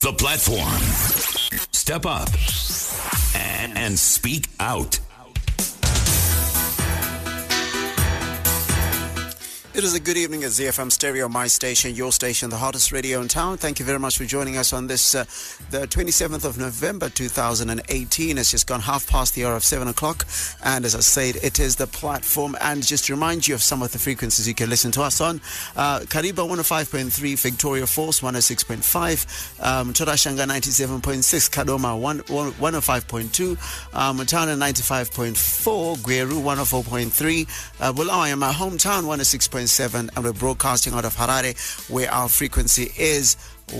The platform. Step up and speak out. It is a good evening at ZFM Stereo, my station, your station, the hottest radio in town. Thank you very much for joining us on this, the 27th of November 2018. It's just gone half past the hour of 7 o'clock. And as I said, it is the platform. And just to remind you of some of the frequencies you can listen to us on. Kariba 105.3, Victoria Falls 106.5, Chorashanga 97.6, Kadoma 105.2, Mutana 95.4, Gweru 104.3, Bulawayo, my hometown 106.7, and we're broadcasting out of Harare, where our frequency is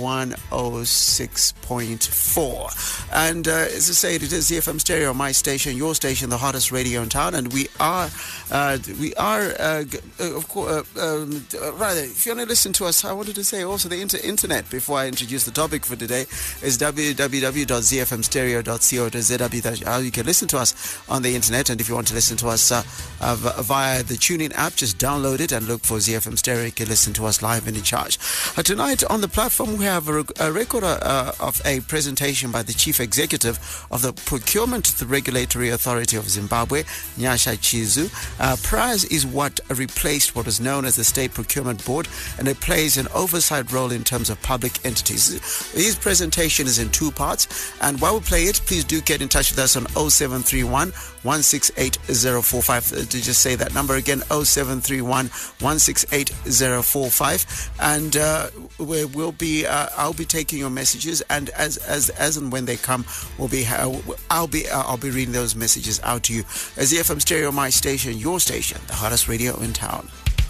106.4. And as I said, it is ZFM Stereo, my station, your station, the hottest radio in town. And we are, of course, rather, if you want to listen to us, I wanted to say also the internet before I introduce the topic for today is www.zfmstereo.co.za. You can listen to us on the internet. And if you want to listen to us via the TuneIn app, just download it and look for ZFM Stereo. You can listen to us live and in charge. Tonight on the platform, we have a record of a presentation by the Chief Executive of the Procurement Regulatory Authority of Zimbabwe, Nyasha Chizu. PRAZ is what replaced what was known as the State Procurement Board, and it plays an oversight role in terms of public entities. His presentation is in two parts, and while we play it, please do get in touch with us on 0731 168045. To just say that number again, 0731 168045, and we will be. I'll be taking your messages, and as and when they come, I'll be reading those messages out to you. As ZFM Stereo, my station, your station, the hottest radio in town.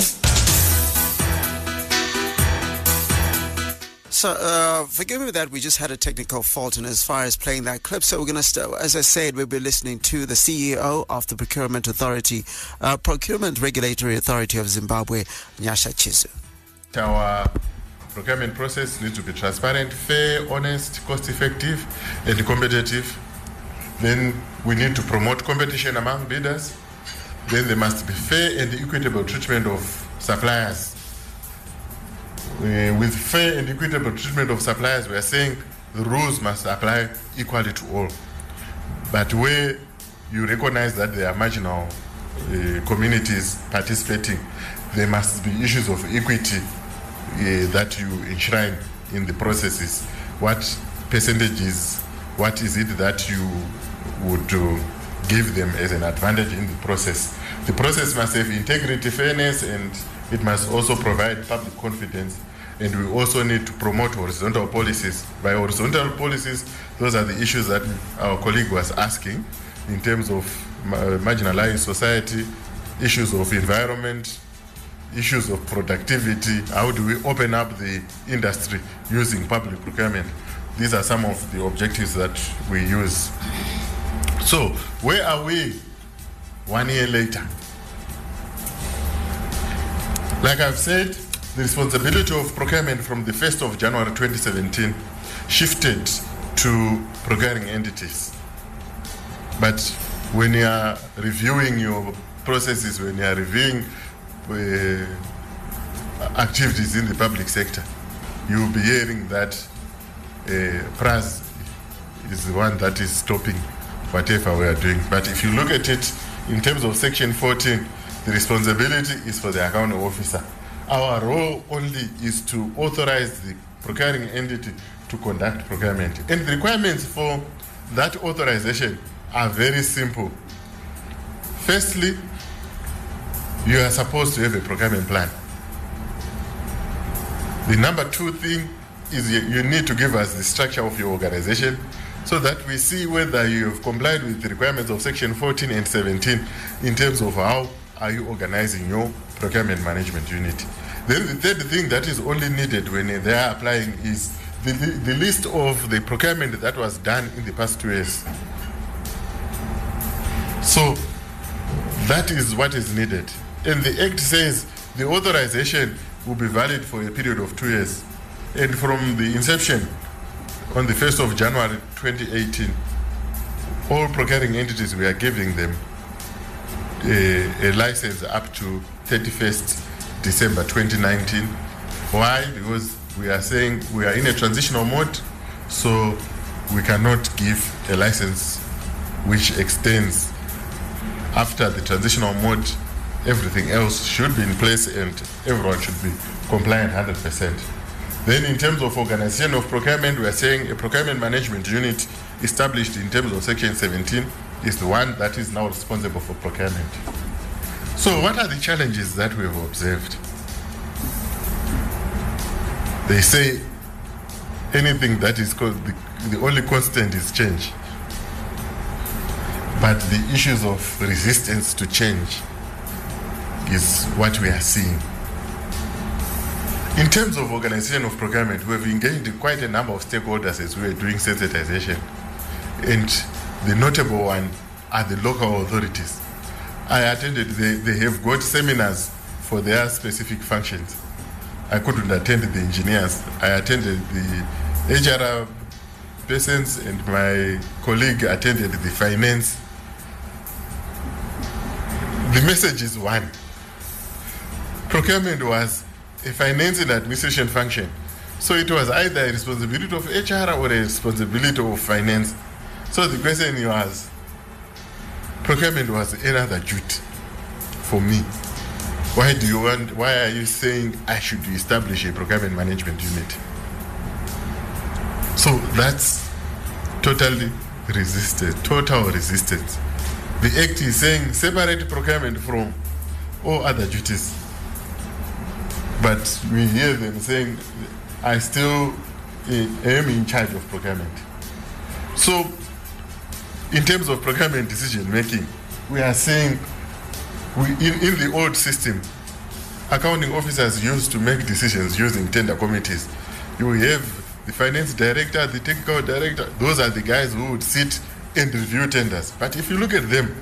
So, forgive me that we just had a technical fault in as far as playing that clip. So we're going to, as I said, we'll be listening to the CEO of the Procurement Regulatory Authority of Zimbabwe, Nyasha Chizu. Our procurement process needs to be transparent, fair, honest, cost-effective, and competitive. Then we need to promote competition among bidders. Then there must be fair and equitable treatment of suppliers. With fair and equitable treatment of suppliers, we are saying the rules must apply equally to all. But where you recognize that there are marginal communities participating, there must be issues of equity that you enshrine in the processes. What percentages, what is it that you would give them as an advantage in the process? The process must have integrity, fairness, and it must also provide public confidence. And we also need to promote horizontal policies. By horizontal policies, those are the issues that our colleague was asking in terms of marginalized society, issues of environment, issues of productivity. How do we open up the industry using public procurement? These are some of the objectives that we use. So, where are we 1 year later? Like I've said, the responsibility of procurement from the 1st of January 2017 shifted to procuring entities. But when you are reviewing your processes, when you are reviewing activities in the public sector, you will be hearing that PRAZ is the one that is stopping whatever we are doing. But if you look at it in terms of Section 14, the responsibility is for the accounting officer. Our role only is to authorize the procuring entity to conduct procurement. And the requirements for that authorization are very simple. Firstly, you are supposed to have a procurement plan. The number two thing is you need to give us the structure of your organization so that we see whether you have complied with the requirements of Section 14 and 17 in terms of how are you organizing your procurement management unit. Then the third thing that is only needed when they are applying is the list of the procurement that was done in the past 2 years. So that is what is needed. And the Act says the authorization will be valid for a period of 2 years. And from the inception, on the 1st of January 2018, all procuring entities, we are giving them a license up to 31st December 2019. Why? Because we are saying we are in a transitional mode. So we cannot give a license which extends after the transitional mode. Everything else should be in place and everyone should be compliant 100%. Then in terms of organization of procurement, we are saying a procurement management unit established in terms of Section 17 is the one that is now responsible for procurement. So what are the challenges that we have observed? They say anything that is called the only constant is change. But the issues of resistance to change is what we are seeing. In terms of organization of procurement, we have engaged in quite a number of stakeholders as we are doing sensitization. And the notable one are the local authorities. I attended, they have got seminars for their specific functions. I couldn't attend the engineers. I attended the HR persons and my colleague attended the finance. The message is one. Procurement was a finance and administration function. So it was either a responsibility of HR or a responsibility of finance. So the question was, procurement was another duty for me. Why are you saying I should establish a procurement management unit? So that's total resistance. The Act is saying separate procurement from all other duties. But we hear them saying, I still am in charge of procurement. So, in terms of procurement decision making, we are saying, in the old system, accounting officers used to make decisions using tender committees. You have the finance director, the technical director, those are the guys who would sit and review tenders. But if you look at them,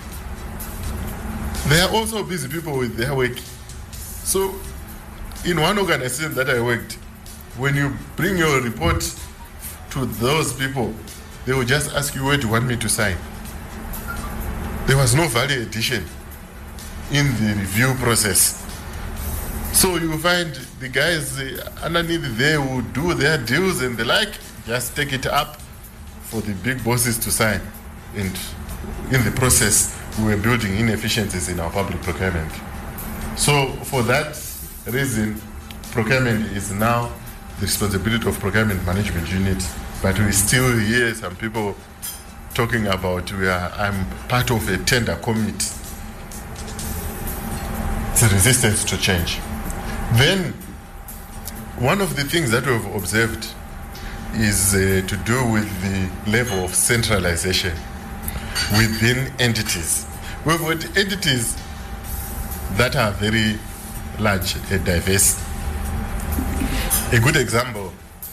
they are also busy people with their work. So, in one organization that I worked, when you bring your report to those people, they will just ask you where do you want me to sign. There was no value addition in the review process. So you find the guys underneath there who do their deals and the like, just take it up for the big bosses to sign. And in the process, we were building inefficiencies in our public procurement. So for that reason, procurement is now the responsibility of procurement management unit, but we still hear some people talking about I'm part of a tender committee. It's a resistance to change. Then one of the things that we've observed is to do with the level of centralization within entities. We've got entities that are very large and diverse. A good example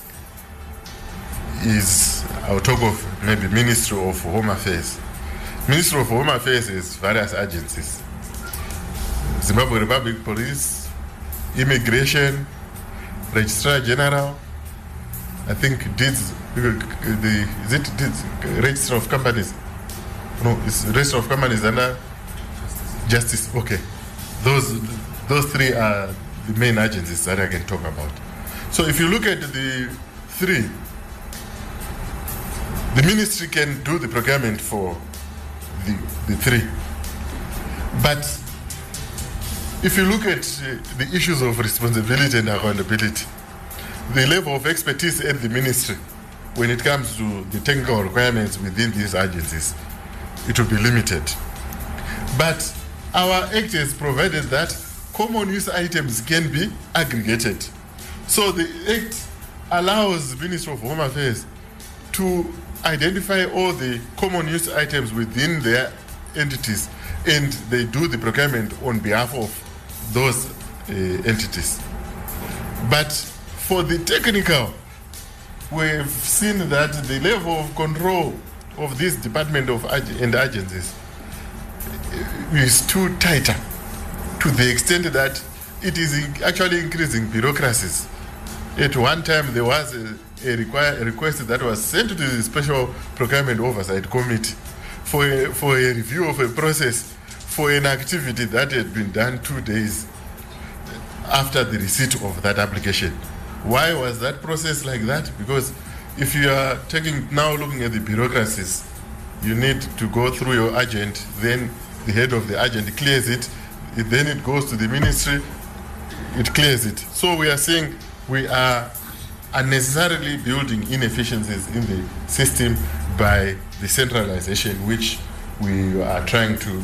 is, I'll talk of maybe Ministry of Home Affairs. Ministry of Home Affairs is various agencies. Zimbabwe Republic Police, Immigration, Registrar General, I think DIDS, is it DIDS, Register of Companies? No, it's Register of Companies under Justice. Okay. Those three are the main agencies that I can talk about. So if you look at the three, the ministry can do the procurement for the three. But if you look at the issues of responsibility and accountability, the level of expertise at the ministry when it comes to the technical requirements within these agencies, it will be limited. But our Act has provided that common use items can be aggregated. So the Act allows the Ministry of Home Affairs to identify all the common use items within their entities, and they do the procurement on behalf of those entities. But for the technical, we've seen that the level of control of this department and agencies is too tighter, to the extent that it is actually increasing bureaucracies. At one time, there was a request that was sent to the Special Procurement Oversight Committee for a review of a process for an activity that had been done 2 days after the receipt of that application. Why was that process like that? Because if you are looking at the bureaucracies, you need to go through your agent, then the head of the agent clears it, then it goes to the ministry, it clears it. So we are saying we are unnecessarily building inefficiencies in the system by the centralization which we are trying to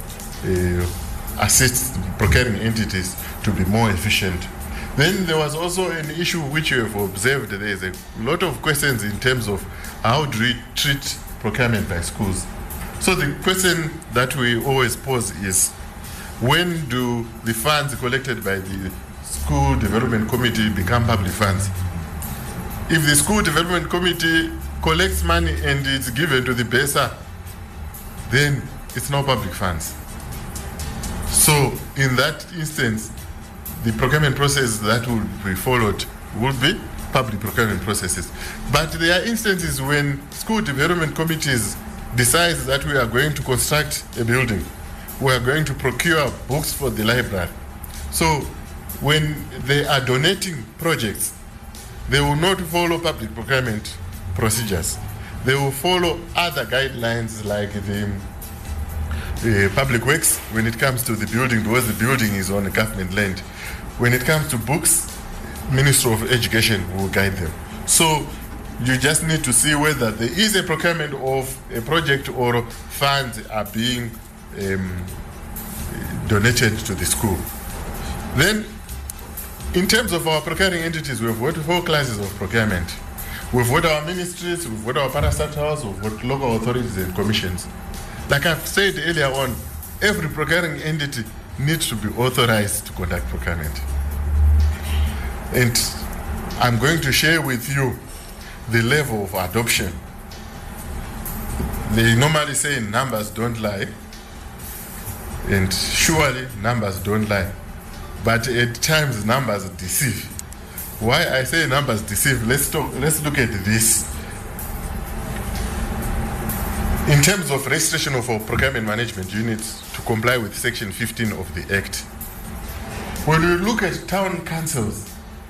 assist procuring entities to be more efficient. Then there was also an issue which you have observed. There is a lot of questions in terms of how do we treat procurement by schools. So the question that we always pose is, when do the funds collected by the School Development Committee become public funds? If the School Development Committee collects money and it's given to the BESA, then it's not public funds. So in that instance, the procurement process that will be followed will be public procurement processes. But there are instances when school development committees decide that we are going to construct a building, we are going to procure books for the library. So when they are donating projects, they will not follow public procurement procedures. They will follow other guidelines like the public works when it comes to the building, because the building is on a government land. When it comes to books, Ministry of Education will guide them. So you just need to see whether there is a procurement of a project or funds are being donated to the school. Then, in terms of our procuring entities, we've got 4 classes of procurement. We've got our ministries, we've got our parastatals, we've got local authorities and commissions. Like I've said earlier on, every procuring entity needs to be authorized to conduct procurement. And I'm going to share with you the level of adoption. They normally say numbers don't lie, and surely numbers don't lie. But at times numbers deceive. Why I say numbers deceive, let's look at this. In terms of registration of our procurement management units to comply with Section 15 of the Act, when we look at town councils,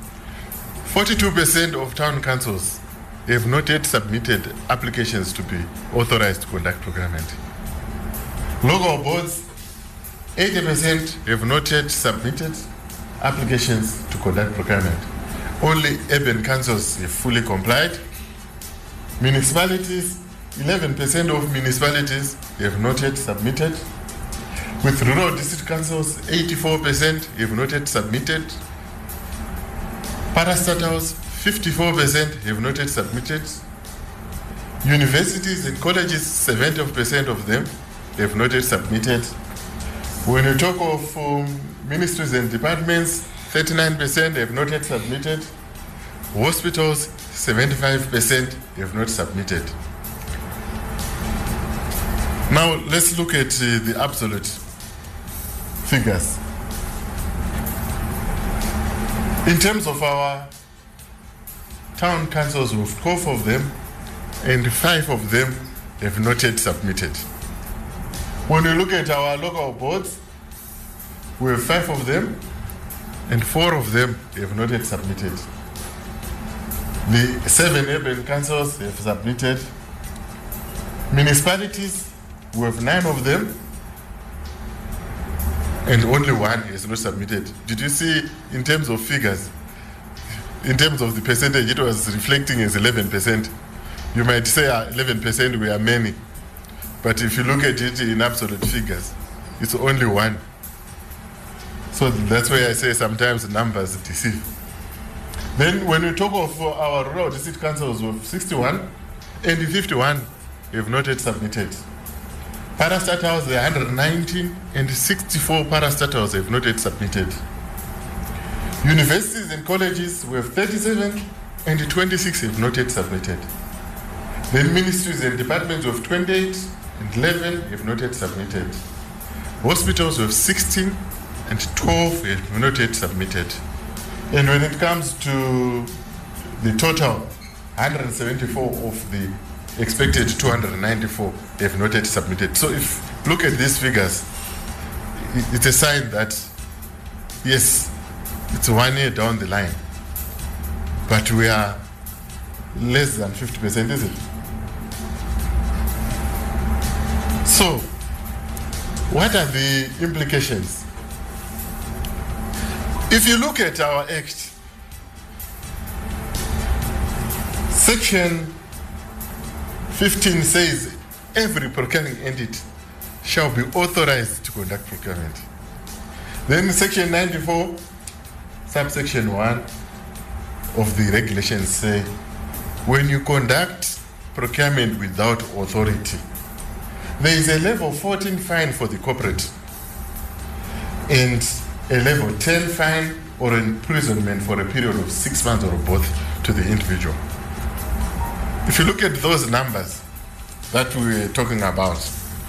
42% of town councils have not yet submitted applications to be authorized to conduct procurement. Local boards, 80% have not yet submitted applications to conduct procurement. Only urban councils have fully complied. Municipalities, 11% of municipalities have not yet submitted. With rural district councils, 84% have not yet submitted. Parastatals, 54% have not yet submitted. Universities and colleges, 70% of them have not yet submitted. When you talk of ministries and departments, 39% have not yet submitted. Hospitals, 75% have not submitted. Now let's look at the absolute figures. In terms of our town councils, we have 12 of them, and 5 of them have not yet submitted. When we look at our local boards, we have 5 of them, and 4 of them have not yet submitted. The 7 urban councils have submitted. Municipalities, we have 9 of them, and only 1 has not submitted. Did you see, in terms of figures, in terms of the percentage, it was reflecting as 11%. You might say 11% we are many, but if you look at it in absolute figures, it's only 1. So that's why I say sometimes numbers deceive. Then when we talk of our rural district councils, we have 61, and 51 have not yet submitted. Parastatals, there are 119, and 64 parastatals have not yet submitted. Universities and colleges, we have 37, and 26 have not yet submitted. Then ministries and departments, we have 28, and 11 have not yet submitted. Hospitals, we have 16, and 12 have not yet submitted. And when it comes to the total, 174 of the expected 294 have not yet submitted. So if look at these figures, it's a sign that yes, it's 1 year down the line, but we are less than 50%, is it? So, what are the implications? If you look at our Act, Section 15 says every procuring entity shall be authorized to conduct procurement. Then Section 94, subsection 1 of the regulations say, when you conduct procurement without authority, there is a level 14 fine for the corporate and a level 10 fine or imprisonment for a period of 6 months or both to the individual. If you look at those numbers that we were talking about,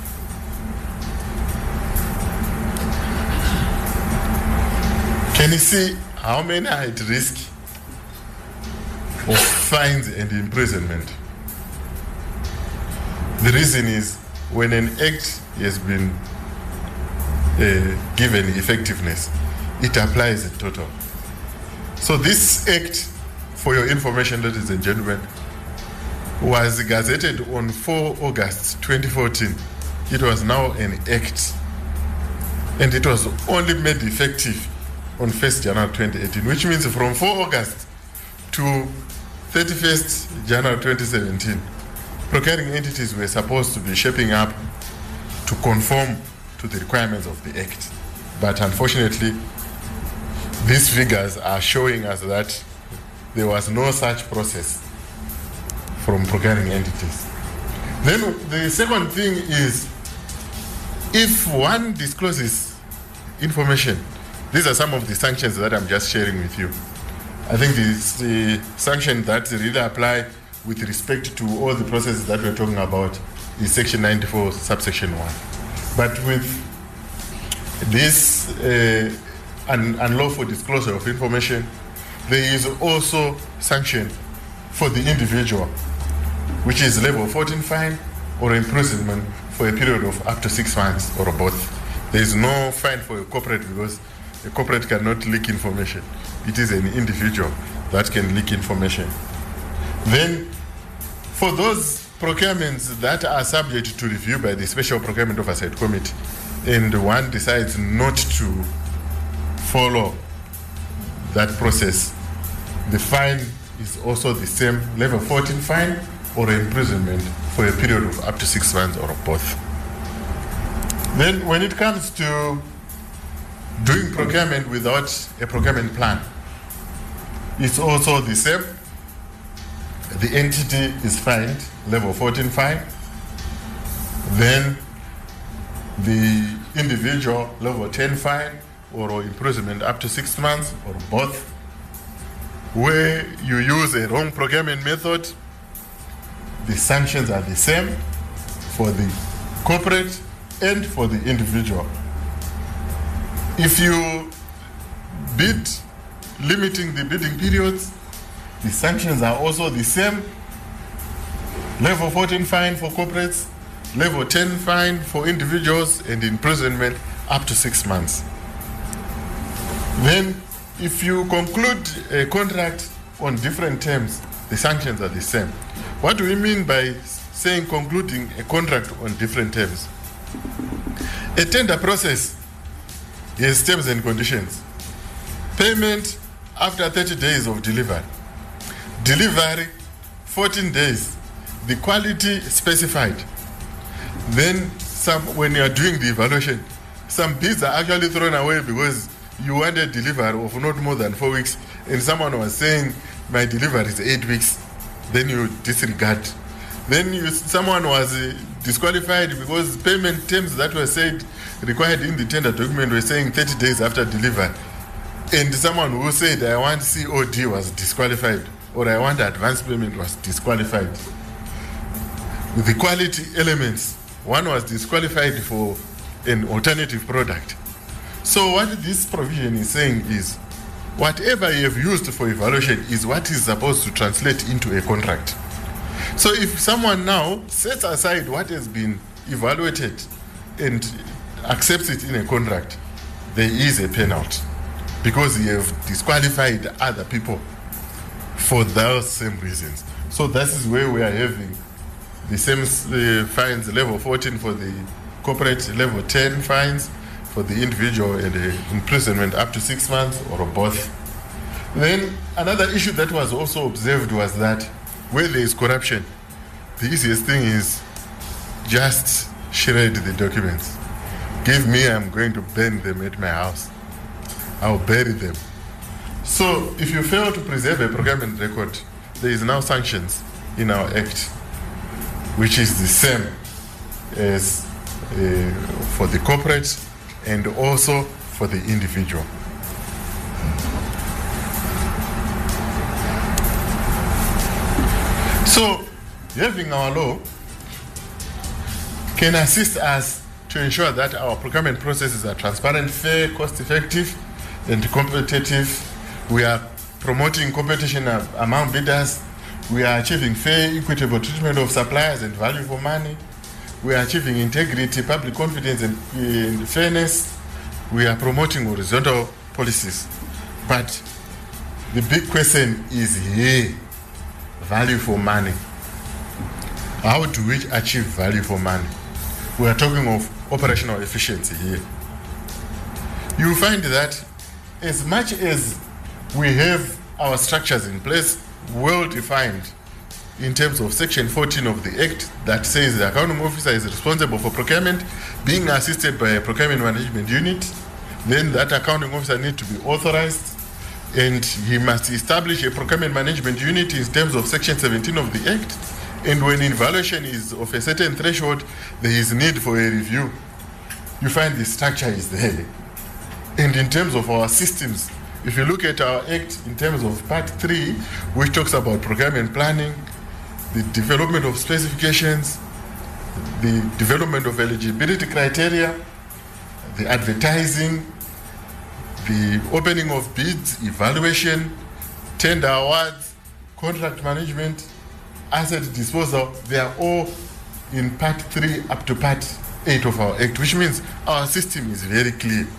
can you see how many are at risk of fines and imprisonment? The reason is when an act has been given effectiveness, it applies in total. So this act, for your information, ladies and gentlemen, was gazetted on 4 August 2014. It was now an act, and it was only made effective on 1st January 2018, which means from 4 August to 31st January 2017, procuring entities were supposed to be shaping up to conform to the requirements of the Act. But unfortunately, these figures are showing us that there was no such process from procuring entities. Then the second thing is, if one discloses information, these are some of the sanctions that I'm just sharing with you. I think the sanction that really apply with respect to all the processes that we're talking about is Section 94, subsection 1. But with this unlawful disclosure of information, there is also sanction for the individual, which is level 14 fine or imprisonment for a period of up to 6 months or both. There is no fine for a corporate because a corporate cannot leak information. It is an individual that can leak information. Then, for those procurements that are subject to review by the Special Procurement Oversight Committee, and one decides not to follow that process, the fine is also the same, level 14 fine or imprisonment for a period of up to 6 months or both. Then when it comes to doing procurement without a procurement plan, it's also the same. The entity is fined, level 14 fine. Then the individual, level 10 fine or imprisonment up to 6 months or both. Where you use a wrong procurement method, the sanctions are the same for the corporate and for the individual. If you bid limiting the bidding periods, the sanctions are also the same. Level 14 fine for corporates, level 10 fine for individuals, and imprisonment up to 6 months. Then, if you conclude a contract on different terms, the sanctions are the same. What do we mean by saying concluding a contract on different terms? A tender process has terms and conditions. Payment after 30 days of delivery. Delivery, 14 days. The quality specified. Then when you are doing the evaluation, some bids are actually thrown away because you wanted delivery of not more than 4 weeks, and someone was saying my delivery is 8 weeks. Then you disregard. Then someone was disqualified because payment terms that were said required in the tender document were saying 30 days after delivery. And someone who said I want COD was disqualified, or I want advance payment was disqualified. The quality elements, one was disqualified for an alternative product. So what this provision is saying is, whatever you have used for evaluation is what is supposed to translate into a contract. So if someone now sets aside what has been evaluated and accepts it in a contract, there is a penalty because you have disqualified other people for those same reasons. So that is where we are having the same fines, level 14 for the corporate, level 10 fines for the individual, and imprisonment up to 6 months or both. Then another issue that was also observed was that where there is corruption, the easiest thing is just shred the documents. Give me, I'm going to burn them at my house. I'll bury them. So if you fail to preserve a procurement record, there is now sanctions in our act, which is the same as for the corporate and also for the individual. So having our law can assist us to ensure that our procurement processes are transparent, fair, cost-effective, and competitive. We are promoting competition among bidders. We are achieving fair, equitable treatment of suppliers and value for money. We are achieving integrity, public confidence, and fairness. We are promoting horizontal policies. But the big question is here, value for money. How do we achieve value for money? We are talking of operational efficiency here. You find that as much as we have our structures in place, well defined in terms of section 14 of the Act that says the accounting officer is responsible for procurement, being assisted by a procurement management unit, then that accounting officer needs to be authorized, and he must establish a procurement management unit in terms of section 17 of the Act. And when evaluation is of a certain threshold, there is need for a review. You find the structure is there. And in terms of our systems, if you look at our Act in terms of Part 3, which talks about procurement planning, the development of specifications, the development of eligibility criteria, the advertising, the opening of bids, evaluation, tender awards, contract management, asset disposal, they are all in Part 3 up to Part 8 of our Act, which means our system is very clear.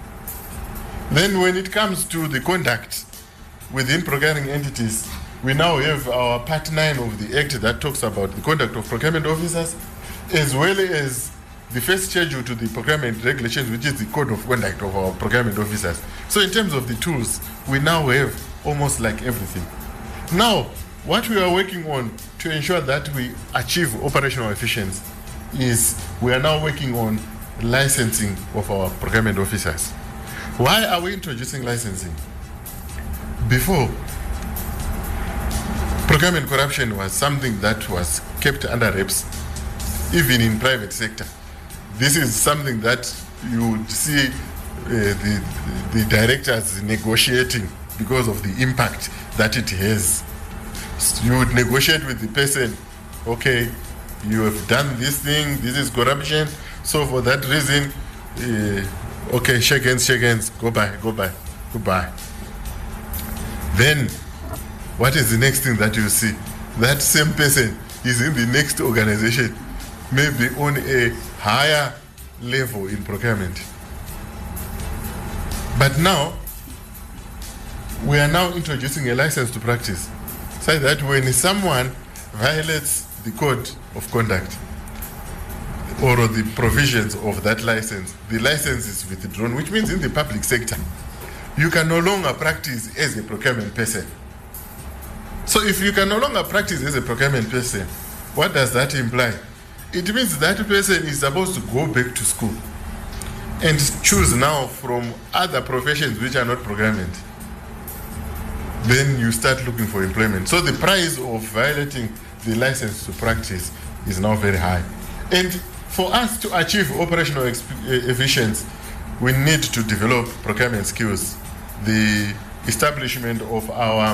Then when it comes to the conduct within procuring entities, we now have our Part 9 of the Act that talks about the conduct of procurement officers, as well as the first schedule to the procurement regulations, which is the code of conduct of our procurement officers. So in terms of the tools, we now have almost like everything. Now, what we are working on to ensure that we achieve operational efficiency is we are now working on licensing of our procurement officers. Why are we introducing licensing? Before, procurement corruption was something that was kept under wraps, even in private sector. This is something that you would see the directors negotiating because of the impact that it has. You would negotiate with the person, okay, you have done this thing, this is corruption, so for that reason, okay, shake hands, goodbye. Then, what is the next thing that you see? That same person is in the next organization, maybe on a higher level in procurement. But now, we are now introducing a license to practice, so that when someone violates the code of conduct or the provisions of that license, the license is withdrawn, which means in the public sector, you can no longer practice as a procurement person. So if you can no longer practice as a procurement person, what does that imply? It means that person is supposed to go back to school and choose now from other professions which are not procurement. Then you start looking for employment. So the price of violating the license to practice is now very high. And for us to achieve operational efficiency, we need to develop procurement skills. The establishment of our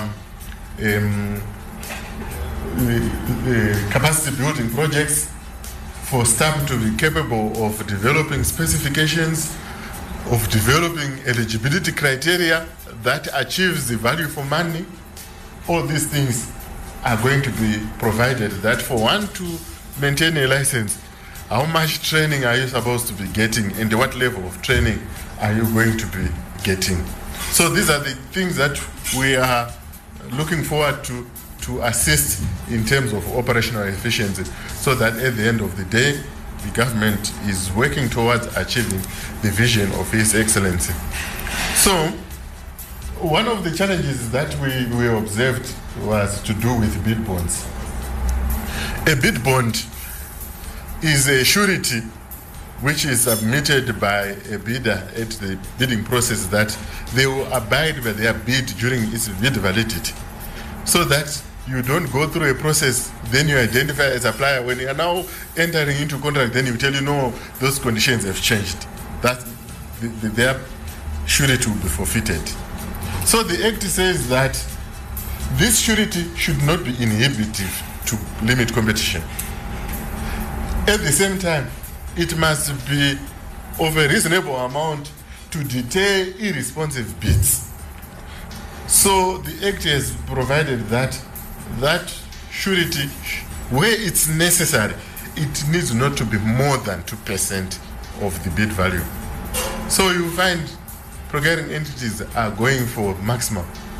capacity building projects for staff to be capable of developing specifications, of developing eligibility criteria that achieves the value for money. All these things are going to be provided, that for one to maintain a license, how much training are you supposed to be getting and what level of training are you going to be getting? So these are the things that we are looking forward to to assist in terms of operational efficiency, so that at the end of the day, the government is working towards achieving the vision of His Excellency. So, one of the challenges that we observed was to do with bid bonds. A bid bond is a surety which is submitted by a bidder at the bidding process that they will abide by their bid during its bid validity, so that you don't go through a process, then you identify a supplier. When you are now entering into contract, then you tell you, no, those conditions have changed. That their surety will be forfeited. So the Act says that this surety should not be inhibitive to limit competition. At the same time, it must be of a reasonable amount to deter irresponsive bids. So the Act has provided that surety, where it's necessary, it needs not to be more than 2% of the bid value. So you find procuring entities are going for maximum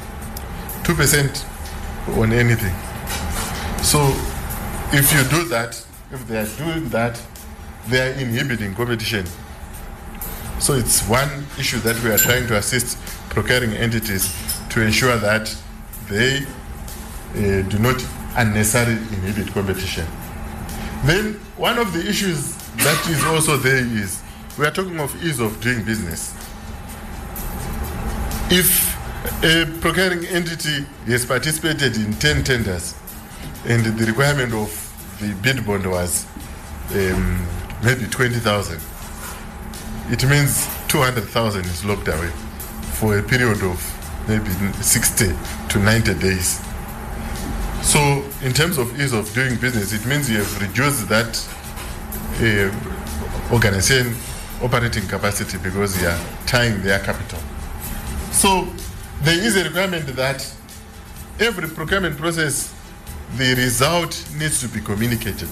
2% on anything. So if you do that, if they are doing that, they are inhibiting competition. So it's one issue that we are trying to assist procuring entities to ensure that they do not unnecessarily inhibit competition. Then one of the issues that is also there is we are talking of ease of doing business. If a procuring entity has participated in 10 tenders and the requirement of the bid bond was maybe 20,000, it means 200,000 is locked away for a period of maybe 60 to 90 days. So in terms of ease of doing business, it means you have reduced that organization operating capacity because you are tying their capital. So there is a requirement that every procurement process, the result needs to be communicated.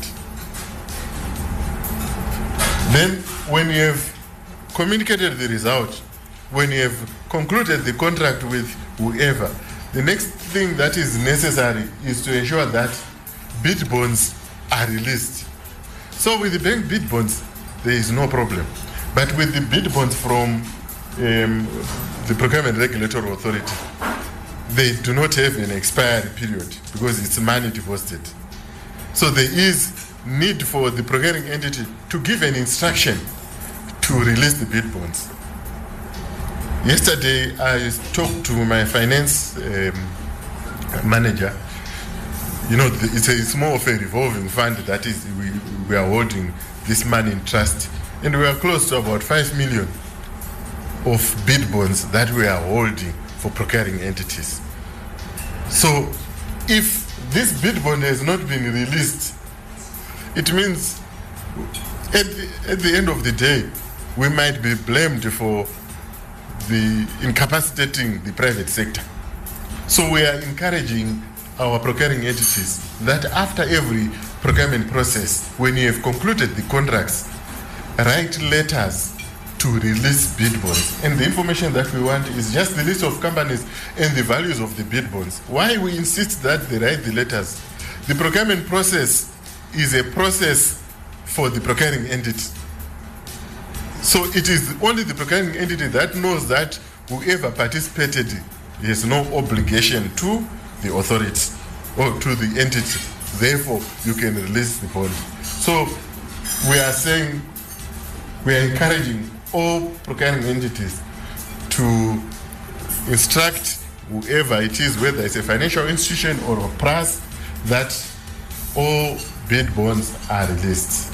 Then when you have communicated the result, when you have concluded the contract with whoever, the next thing that is necessary is to ensure that bid bonds are released. So with the bank bid bonds, there is no problem. But with the bid bonds from the Procurement Regulatory Authority, they do not have an expiry period because it's money deposited. So there is need for the procuring entity to give an instruction to release the bid bonds. Yesterday, I talked to my finance manager. You know, it's more of a revolving fund that is, we are holding this money in trust. And we are close to about 5 million of bid bonds that we are holding for procuring entities. So if this bid bond has not been released, it means at the end of the day, we might be blamed for the incapacitating the private sector. So we are encouraging our procuring entities that after every procurement process, when you have concluded the contracts, write letters to release bid bonds. And the information that we want is just the list of companies and the values of the bid bonds. Why we insist that they write the letters? The procurement process is a process for the procuring entity. So it is only the procuring entity that knows that whoever participated has no obligation to the authority or to the entity. Therefore, you can release the bond. So we are saying, we are encouraging all procuring entities to instruct whoever it is, whether it's a financial institution or a PRAS, that all bid bonds are released.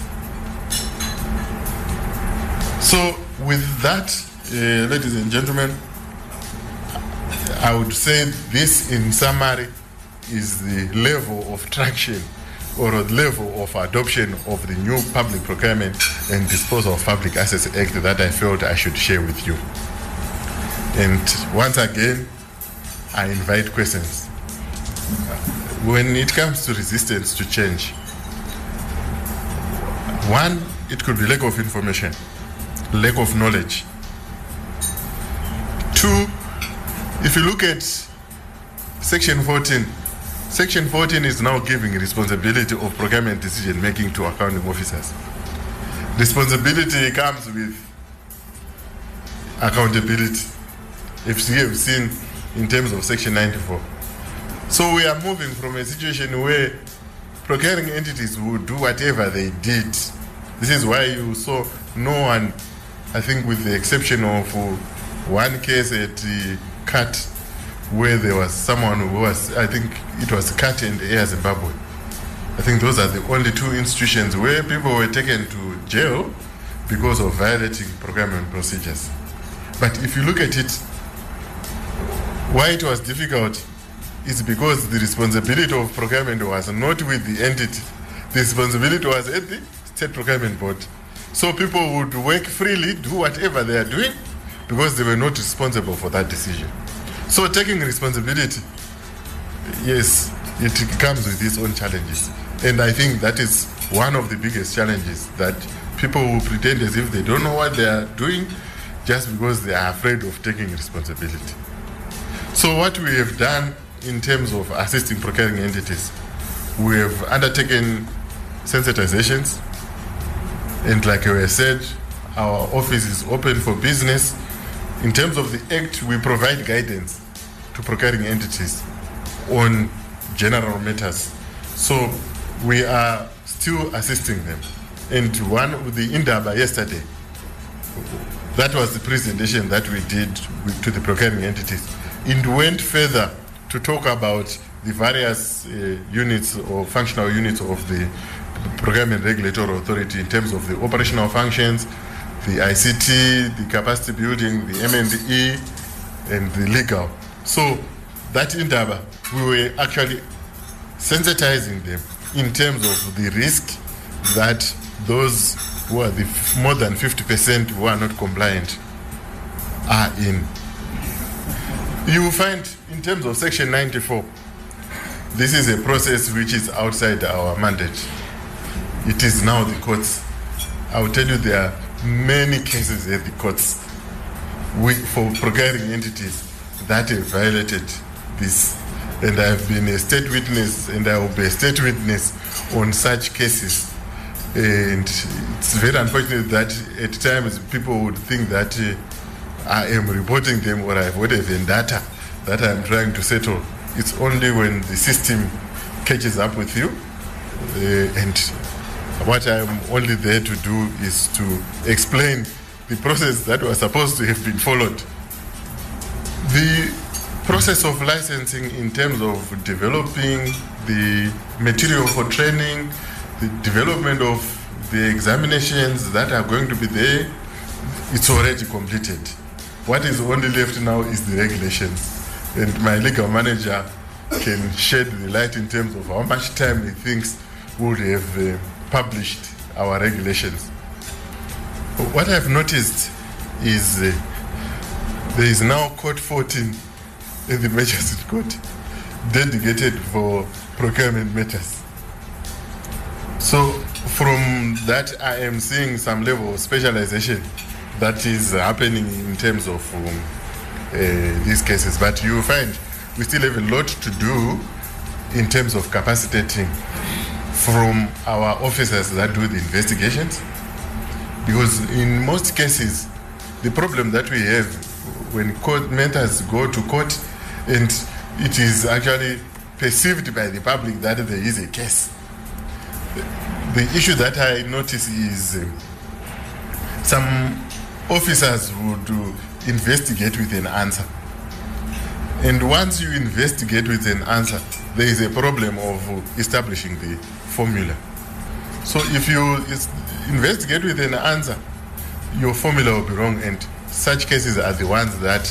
So with that, ladies and gentlemen, I would say this in summary is the level of traction or a level of adoption of the new Public Procurement and Disposal of Public Assets Act that I felt I should share with you. And once again, I invite questions. When it comes to resistance to change, one, it could be lack of information, lack of knowledge. Two, if you look at Section 14 Section 14 is now giving responsibility of procurement decision making to accounting officers. Responsibility comes with accountability, if you have seen in terms of Section 94. So we are moving from a situation where procuring entities would do whatever they did. This is why you saw no one, I think with the exception of one case at CAT, where there was someone who was, I think it was CAT and Air Zimbabwe. I think those are the only two institutions where people were taken to jail because of violating procurement procedures. But if you look at it, why it was difficult is because the responsibility of procurement was not with the entity. The responsibility was at the State Procurement Board. So people would work freely, do whatever they are doing, because they were not responsible for that decision. So taking responsibility, yes, it comes with its own challenges. And I think that is one of the biggest challenges, that people who pretend as if they don't know what they are doing just because they are afraid of taking responsibility. So what we have done in terms of assisting procuring entities, we have undertaken sensitizations, and like I said, our office is open for business. In terms of the Act, we provide guidance to procuring entities on general matters. So we are still assisting them. And one of the Indaba yesterday, that was the presentation that we did to the procuring entities. It went further to talk about the various units or functional units of the Procurement Regulatory Authority in terms of the operational functions, the ICT, the capacity building, the M&E, and the legal. So that Indaba, we were actually sensitizing them in terms of the risk that those who are the more than 50% who are not compliant are in. You will find in terms of Section 94, this is a process which is outside our mandate. It is now the courts. I will tell you there are many cases at the courts for procuring entities that have violated this. And I have been a state witness, and I will be a state witness on such cases. And it's very unfortunate that at times people would think that I am reporting them or I have got a vendetta that I am trying to settle. It's only when the system catches up with you. And what I am only there to do is to explain the process that was supposed to have been followed. The process of licensing in terms of developing the material for training, the development of the examinations that are going to be there, it's already completed. What is only left now is the regulations. And my legal manager can shed the light in terms of how much time he thinks would have published our regulations. What I've noticed is there is now Court 14 in the Magistrate Court dedicated for procurement matters. So from that, I am seeing some level of specialization that is happening in terms of these cases. But you will find we still have a lot to do in terms of capacitating from our officers that do the investigations. Because in most cases, the problem that we have when court matters go to court and it is actually perceived by the public that there is a case. The issue that I notice is some officers would investigate with an answer. And once you investigate with an answer, there is a problem of establishing the formula. So if you investigate with an answer, your formula will be wrong, and such cases are the ones that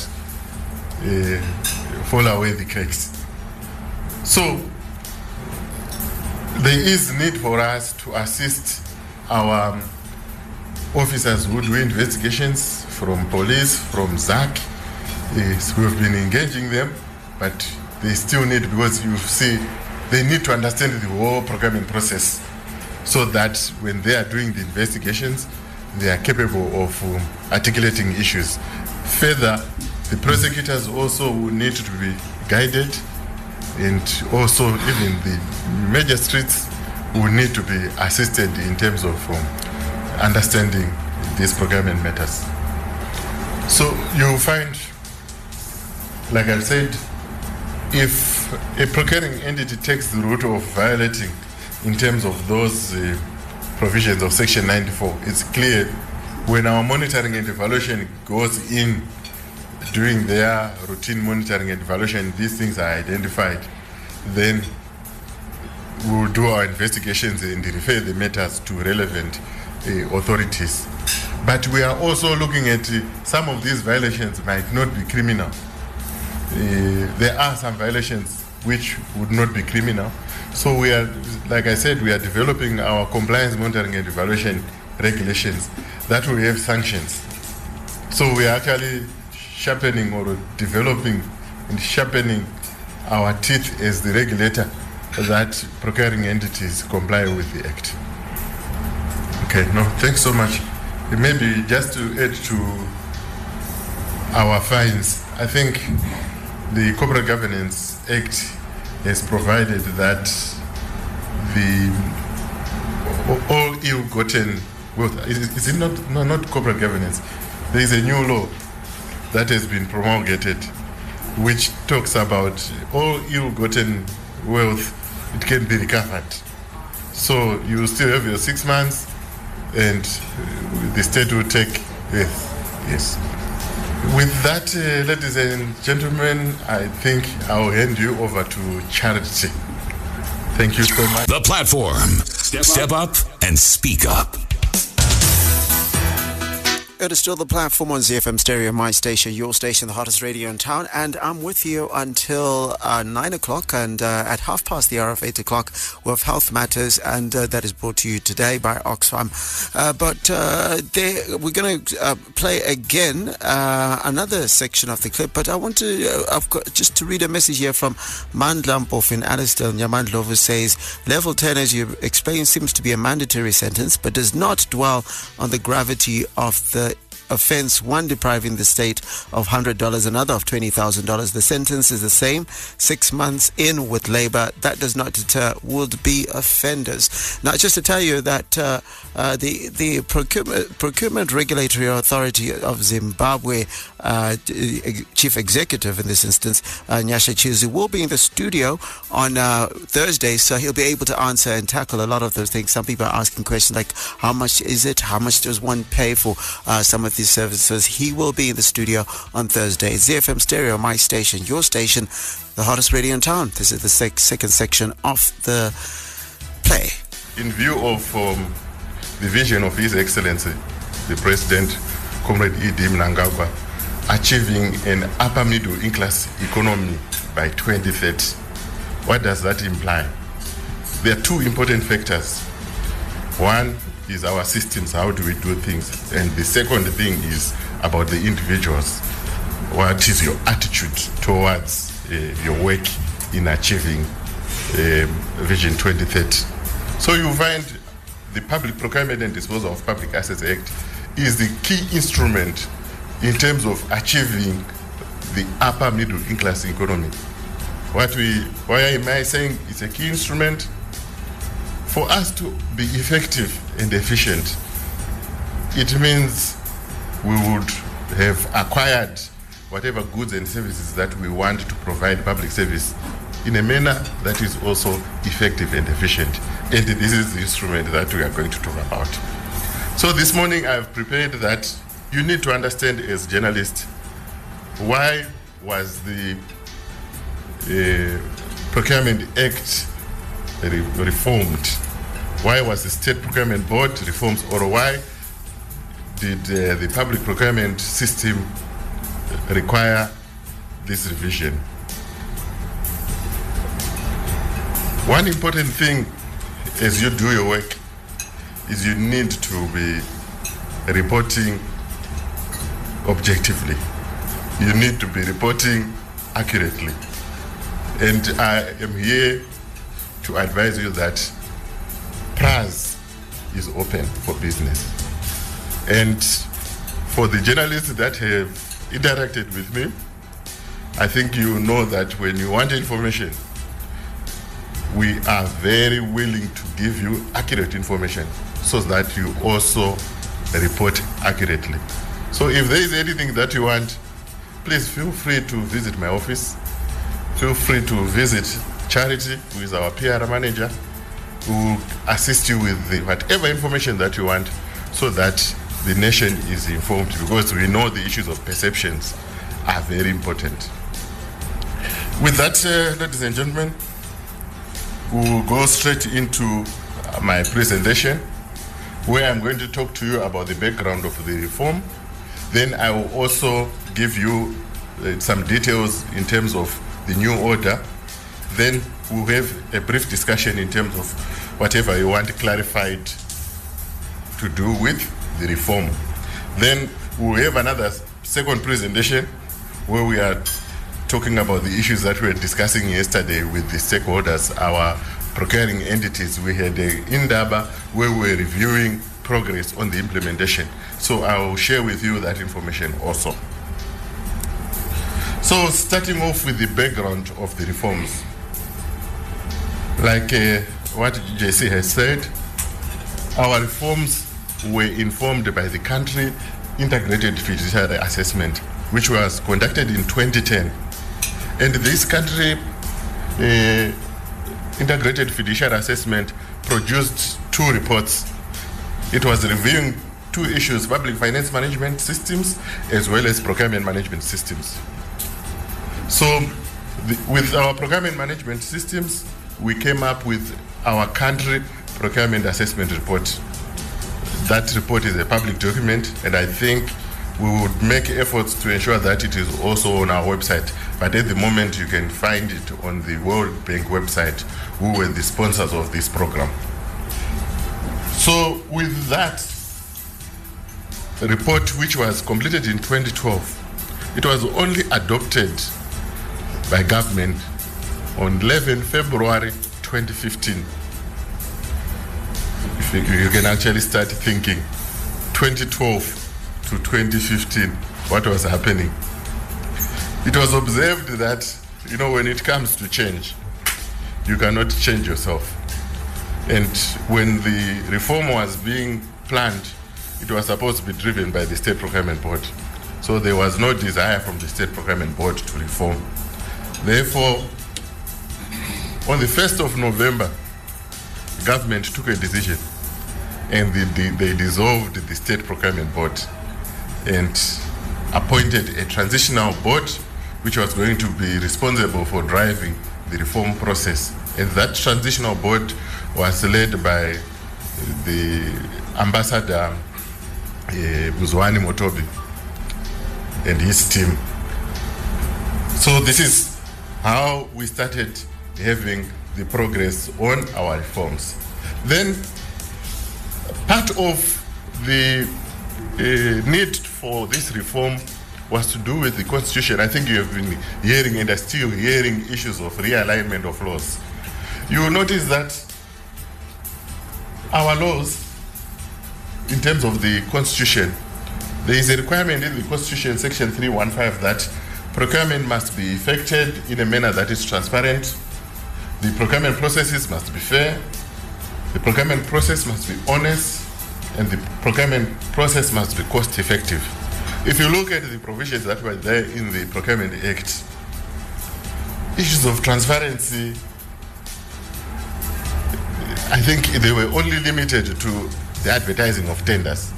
fall away the cracks. So there is need for us to assist our officers who do investigations from police, from ZAC. Yes, we have been engaging them, but they still need, because you see, they need to understand the whole procurement process so that when they are doing the investigations, they are capable of articulating issues. Further, the prosecutors also will need to be guided and also even the major streets will need to be assisted in terms of understanding these procurement matters. So you find, like I said, if a procuring entity takes the route of violating in terms of those provisions of Section 94, it's clear when our monitoring and evaluation goes in doing their routine monitoring and evaluation, these things are identified, then we'll do our investigations and refer the matters to relevant authorities. But we are also looking at some of these violations might not be criminal. There are some violations which would not be criminal. So we are, like I said, we are developing our compliance monitoring and evaluation regulations that will have sanctions. So we are actually sharpening or developing and sharpening our teeth as the regulator that procuring entities comply with the Act. Okay, no, thanks so much. Maybe just to add to our fines, I think the Corporate Governance Act has provided that all ill-gotten wealth, is it not corporate governance? There is a new law that has been promulgated which talks about all ill-gotten wealth, it can be recovered. So you still have your 6 months and the state will take yes. With that, ladies and gentlemen, I think I'll hand you over to Charity. Thank you so much. The platform. Step up and speak up. It is still the platform on ZFM Stereo, my station, your station, the hottest radio in town. And I'm with you until 9 o'clock. And at half past the hour of 8 o'clock, we have Health Matters. And that is brought to you today by Oxfam. We're going to play again another section of the clip. But I want to, I've got just to read a message here from Mandla Mpofu in Alistair Nyamandlo, who says, level 10, as you explained, seems to be a mandatory sentence, but does not dwell on the gravity of the offense, one depriving the state of $100, another of $20,000. The sentence is the same, 6 months in with labor. That does not deter would-be offenders. Now, just to tell you that the Procurement Regulatory Authority of Zimbabwe Chief Executive in this instance, Nyasha Chizu, will be in the studio on Thursday, so he'll be able to answer and tackle a lot of those things. Some people are asking questions like, how much is it? How much does one pay for some of these services? He will be in the studio on Thursday. ZFM Stereo, my station, your station, the hottest radio in town. This is the second section of the play. In view of the vision of His Excellency, the President, Comrade E.D. Mnangagwa, achieving an upper middle income economy by 2030, what does that imply? There are two important factors. One is our systems, how do we do things? And the second thing is about the individuals. What is your attitude towards your work in achieving Vision 2030? So you find the Public Procurement and Disposal of Public Assets Act is the key instrument in terms of achieving the upper middle class economy. Why am I saying it's a key instrument? For us to be effective and efficient, it means we would have acquired whatever goods and services that we want to provide public service in a manner that is also effective and efficient. And this is the instrument that we are going to talk about. So this morning I've prepared that you need to understand as journalists, why was the Procurement Act reformed? Why was the State Procurement Board reformed? Or why did the public procurement system require this revision? One important thing as you do your work is you need to be reporting objectively. You need to be reporting accurately. And I am here to advise you that PRAS is open for business. And for the journalists that have interacted with me, I think you know that when you want information, we are very willing to give you accurate information so that you also report accurately. So if there is anything that you want, please feel free to visit my office. Feel free to visit Charity, who is our PR manager, who will assist you with whatever information that you want so that the nation is informed, because we know the issues of perceptions are very important. With that, ladies and gentlemen, we'll go straight into my presentation, where I'm going to talk to you about the background of the reform. Then I will also give you some details in terms of the new order. Then we'll have a brief discussion in terms of whatever you want clarified to do with the reform. Then we'll have another second presentation where we are talking about the issues that we were discussing yesterday with the stakeholders, our procuring entities. We had a Indaba where we were reviewing progress on the implementation. So I will share with you that information also. So starting off with the background of the reforms, like what JC has said, our reforms were informed by the country integrated fiduciary assessment, which was conducted in 2010. And this country integrated fiduciary assessment produced two reports. It was reviewing two issues: public finance management systems as well as procurement management systems. So with our procurement management systems, we came up with our country procurement assessment report. That report is a public document, and I think we would make efforts to ensure that it is also on our website. But at the moment, you can find it on the World Bank website, who were the sponsors of this program. So with that report, which was completed in 2012, it was only adopted by government on 11 February 2015. If you can actually start thinking, 2012 to 2015, what was happening? It was observed that, when it comes to change, you cannot change yourself. And when the reform was being planned, it was supposed to be driven by the State Procurement Board. So there was no desire from the State Procurement Board to reform. Therefore, on the 1st of November, the government took a decision, and they dissolved the State Procurement Board and appointed a transitional board which was going to be responsible for driving the reform process. And that transitional board was led by the Ambassador Buzwani Motobi and his team. So this is how we started having the progress on our reforms. Then part of the need for this reform was to do with the Constitution. I think you have been hearing and are still hearing issues of realignment of laws. You will notice that our laws, in terms of the Constitution, there is a requirement in the Constitution, Section 315, that procurement must be effected in a manner that is transparent. The procurement processes must be fair. The procurement process must be honest. And the procurement process must be cost effective. If you look at the provisions that were there in the Procurement Act, issues of transparency, I think they were only limited to the advertising of tenders.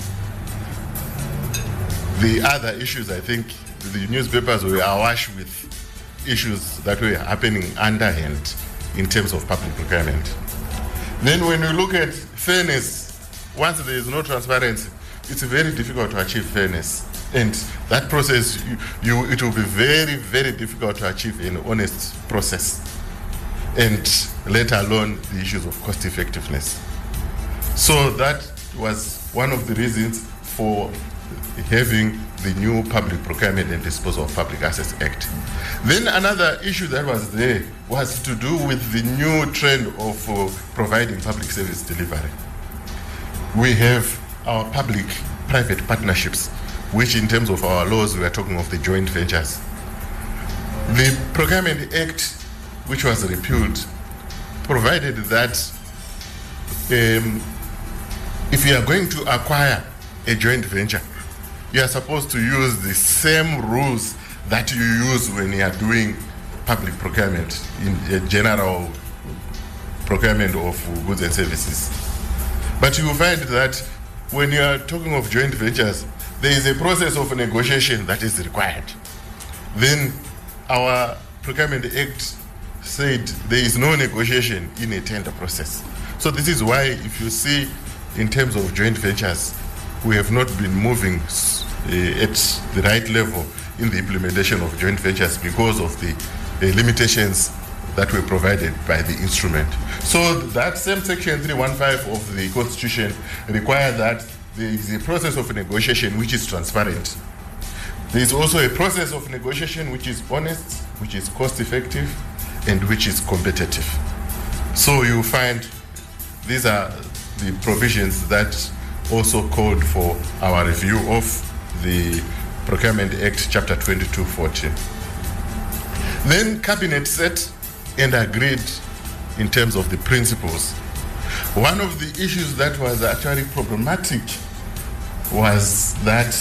The other issues, I think, the newspapers were awash with issues that were happening underhand in terms of public procurement. Then when we look at fairness, once there is no transparency, it's very difficult to achieve fairness. And that process, it will be very, very difficult to achieve an honest process. And let alone the issues of cost effectiveness. So that was one of the reasons for having the new Public Procurement and Disposal of Public Assets Act. Then another issue that was there was to do with the new trend of providing public service delivery. We have our public-private partnerships, which in terms of our laws, we are talking of the joint ventures. The Procurement Act, which was repealed, provided that if you are going to acquire a joint venture, you are supposed to use the same rules that you use when you are doing public procurement, in a general procurement of goods and services. But you will find that when you are talking of joint ventures, there is a process of negotiation that is required. Then our Procurement Act said there is no negotiation in a tender process. So this is why, if you see in terms of joint ventures, we have not been moving at the right level in the implementation of joint ventures because of the limitations that were provided by the instrument. So that same section 315 of the Constitution requires that there is a process of negotiation which is transparent. There is also a process of negotiation which is honest, which is cost-effective, and which is competitive. So you find these are the provisions that also called for our review of the Procurement Act, Chapter 2214. Then Cabinet set and agreed in terms of the principles. One of the issues that was actually problematic was that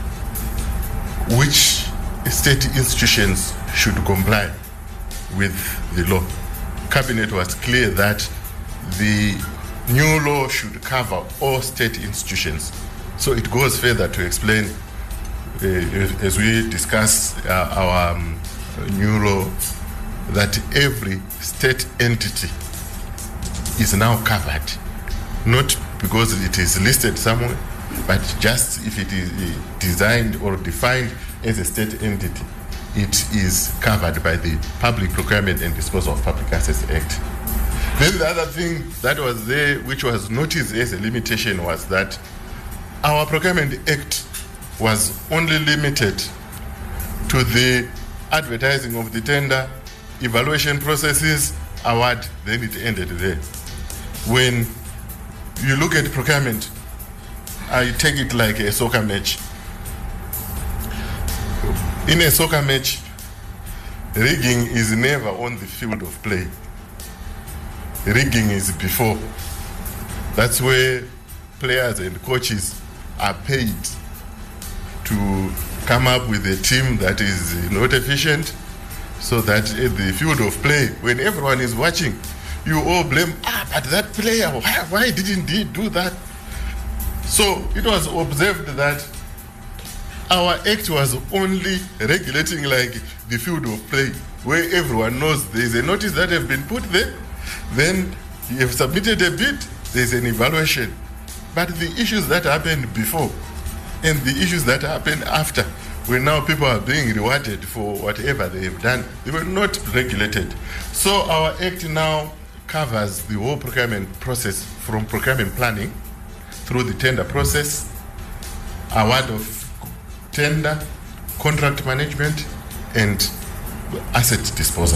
which state institutions should comply with the law. Cabinet was clear that the new law should cover all state institutions. So it goes further to explain, as we discuss our new law, that every state entity is now covered, not because it is listed somewhere, but just if it is designed or defined as a state entity, it is covered by the Public Procurement and Disposal of Public Assets Act. Then the other thing that was there, which was noticed as a limitation, was that our Procurement Act was only limited to the advertising of the tender, evaluation processes, award, then it ended there. When you look at procurement, I take it like a soccer match. In a soccer match, rigging is never on the field of play. Rigging is before. That's where players and coaches are paid to come up with a team that is not efficient, so that at the field of play, when everyone is watching, you all blame, but that player, why didn't he do that? So it was observed that our act was only regulating like the field of play, where everyone knows there is a notice that has been put there, then you have submitted a bid, there is an evaluation. But the issues that happened before and the issues that happened after, when now people are being rewarded for whatever they have done, they were not regulated. So our act now covers the whole procurement process, from procurement planning through the tender process, award of tender, contract management, and asset disposal.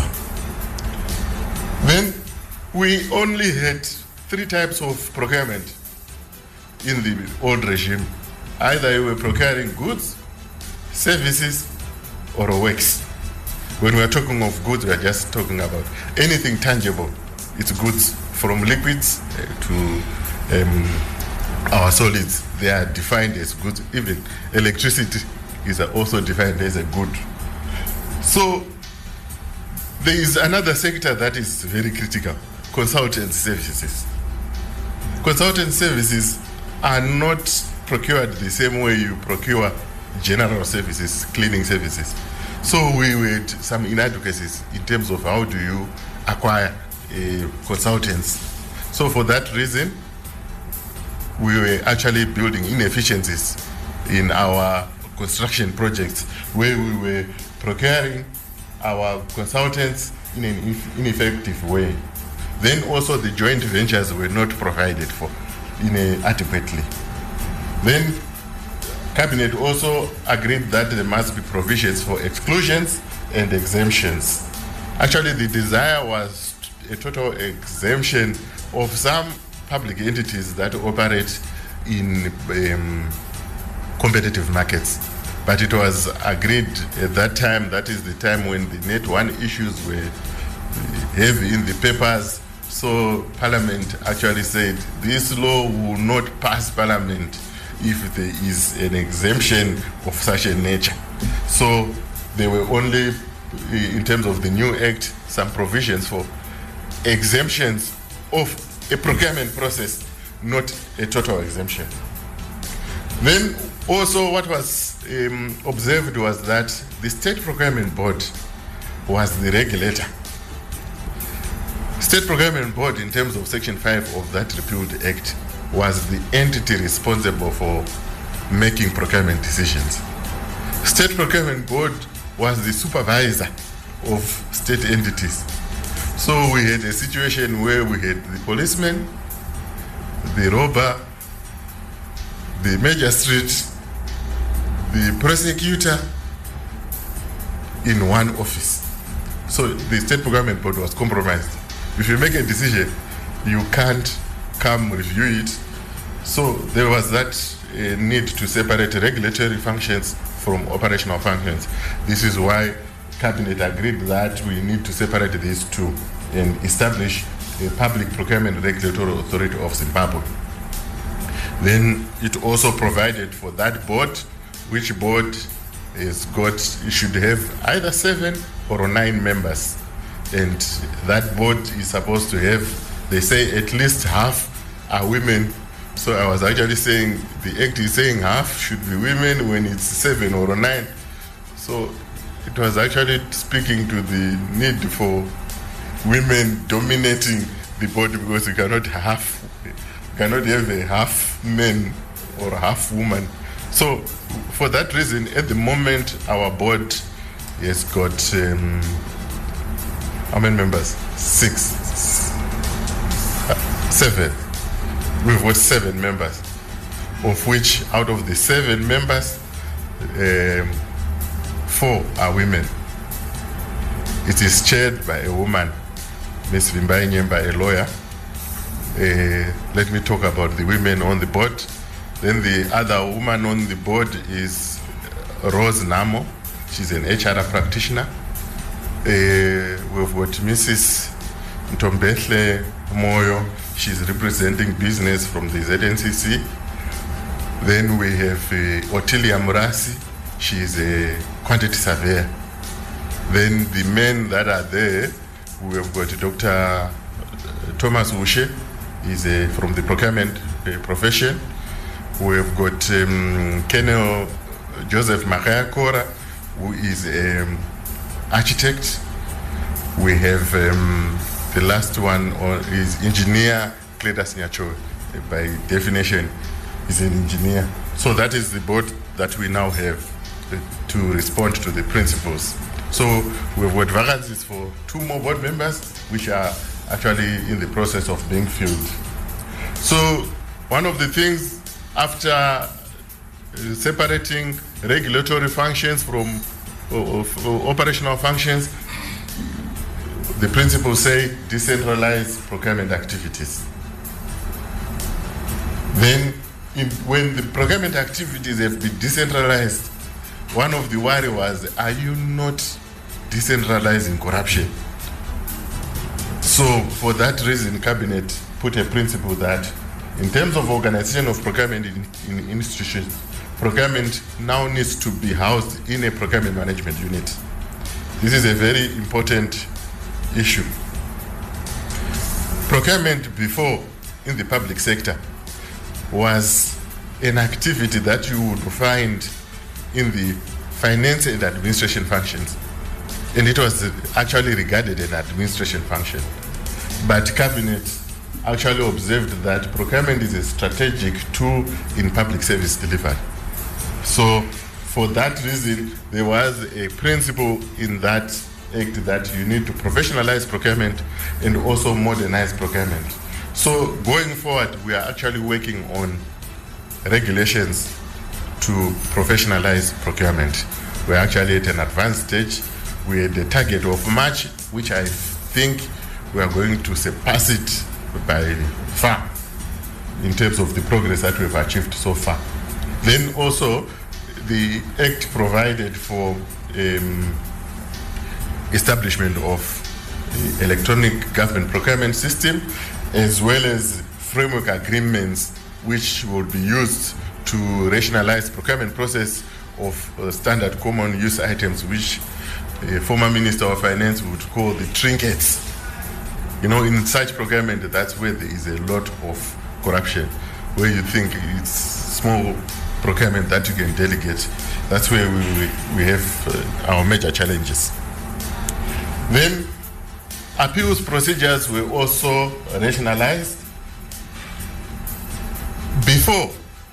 Then we only had 3 types of procurement in the old regime. Either you were procuring goods, services, or works. When we are talking of goods, we are just talking about anything tangible. It's goods, from liquids to our solids. They are defined as goods. Even electricity is also defined as a good. So there is another sector that is very critical: consultant services. Consultant services are not procured the same way you procure general services, cleaning services. So we had some inadequacies in terms of how do you acquire consultants. So for that reason, we were actually building inefficiencies in our construction projects, where we were procuring our consultants in an ineffective way. Then also the joint ventures were not provided for adequately. Then Cabinet also agreed that there must be provisions for exclusions and exemptions. Actually, the desire was a total exemption of some public entities that operate in competitive markets. But it was agreed at that time, that is the time when the Net 1 issues were heavy in the papers, So Parliament actually said this law will not pass Parliament if there is an exemption of such a nature. So there were only, in terms of the new act, some provisions for exemptions of a procurement process, not a total exemption. Then also what was observed was that the State Procurement Board was the regulator. State Procurement Board, in terms of Section 5 of that repealed act, was the entity responsible for making procurement decisions. State Procurement Board was the supervisor of state entities. So we had a situation where we had the policeman, the robber, the magistrate, the prosecutor in one office. So the State Procurement Board was compromised. If you make a decision, you can't come review it. So there was that need to separate regulatory functions from operational functions. This is why Cabinet agreed that we need to separate these two and establish a Public Procurement Regulatory Authority of Zimbabwe. Then it also provided for that board, which board it should have either 7 or 9 members. And that board is supposed to have, they say, at least half are women. So I was actually saying, the act is saying half should be women when it's 7 or 9. So it was actually speaking to the need for women dominating the board, because you cannot have a half men or half woman. So for that reason, at the moment, our board has got how many members? 6, 7. We've got 7 members, of which out of the 7 members, 4 are women. It is chaired by a woman, Ms. Vimbai Nyemba, a lawyer. Let me talk about the women on the board. Then the other woman on the board is Rose Namo. She's an HR practitioner. We've got Mrs. Ntombele Moyo. She's representing business from the ZNCC. Then we have Otilia Murasi. She's a quantity surveyor. Then the men that are there, we have got Dr. Thomas Ushe. He's from the procurement profession. We have got Colonel Joseph Makaya Kora, who is an architect. We have the last one is engineer Cletus Nyacho. By definition, is an engineer. So that is the board that we now have to respond to the principles. So we've got vacancies for 2 more board members, which are actually in the process of being filled. So one of the things, after separating regulatory functions from operational functions, the principles say decentralize procurement activities. Then when the procurement activities have been decentralized, one of the worry was, are you not decentralizing corruption? So for that reason, Cabinet put a principle that in terms of organization of procurement in institutions, procurement now needs to be housed in a procurement management unit. This is a very important issue. Procurement before in the public sector was an activity that you would find in the finance and administration functions. And it was actually regarded as an administration function. But Cabinet actually observed that procurement is a strategic tool in public service delivery. So for that reason, there was a principle in that act that you need to professionalize procurement and also modernize procurement. So going forward, we are actually working on regulations to professionalize procurement. We're actually at an advanced stage. We had a target of March, which I think we are going to surpass it by far in terms of the progress that we've achieved so far. Then also, the Act provided for establishment of electronic government procurement system, as well as framework agreements which will be used to rationalize procurement process of standard common use items, which former Minister of Finance would call the trinkets. In such procurement, that's where there is a lot of corruption, where you think it's small procurement that you can delegate. That's where we have our major challenges. Then appeals procedures were also rationalized. Before,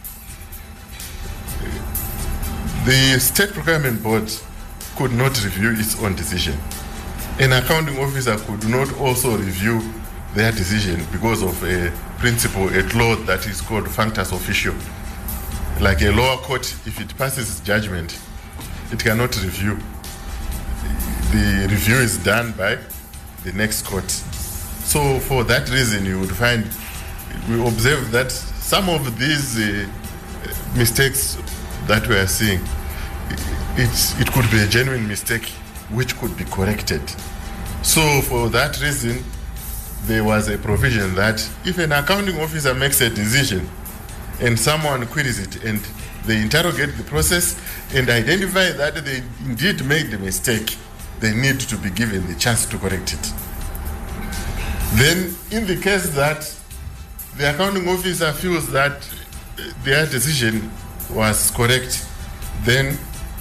the State Procurement Board could not review its own decision. An accounting officer could not also review their decision because of a principle, a law that is called functus officio. Like a lower court, if it passes judgment, it cannot review. The review is done by the next court. So for that reason, you would find, we observe that some of these mistakes that we are seeing, it could be a genuine mistake which could be corrected. So for that reason, there was a provision that if an accounting officer makes a decision and someone queries it and they interrogate the process and identify that they indeed made the mistake, they need to be given the chance to correct it. Then in the case that the accounting officer feels that their decision was correct, then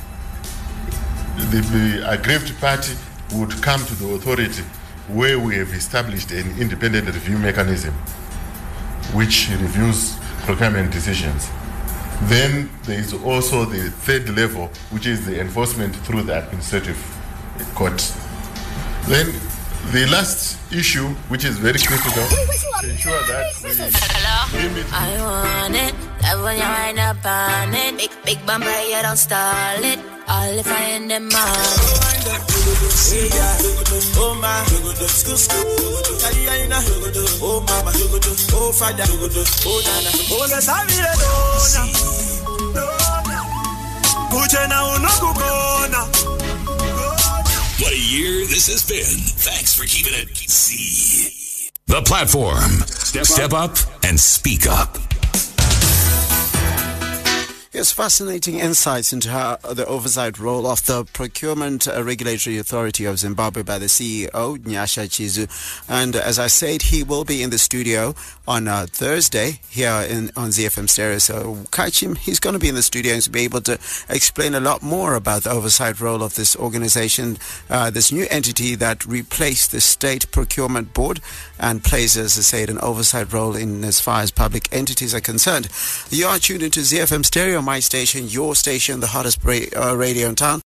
the aggrieved party would come to the authority where we have established an independent review mechanism which reviews procurement decisions. Then there is also the third level, which is the enforcement through the administrative court. Then the last issue, which is very critical, to ensure that we limit. I want it, love when you wind up on it. Big bumper, you don't stall it. All if I in the mind. Oh my, oh mama, oh father, oh nana, oh the savile dona. What a year this has been. Thanks for keeping it Z. The platform. Step up and speak up. Yes, fascinating insights into how the oversight role of the Procurement Regulatory Authority of Zimbabwe by the CEO, Nyasha Chizu. And as I said, he will be in the studio on Thursday here on ZFM Stereo. So catch him. He's going to be in the studio and to be able to explain a lot more about the oversight role of this organization, this new entity that replaced the State Procurement Board and plays, as I said, an oversight role in as far as public entities are concerned. You are tuned into ZFM Stereo, my station, your station, the hottest radio in town.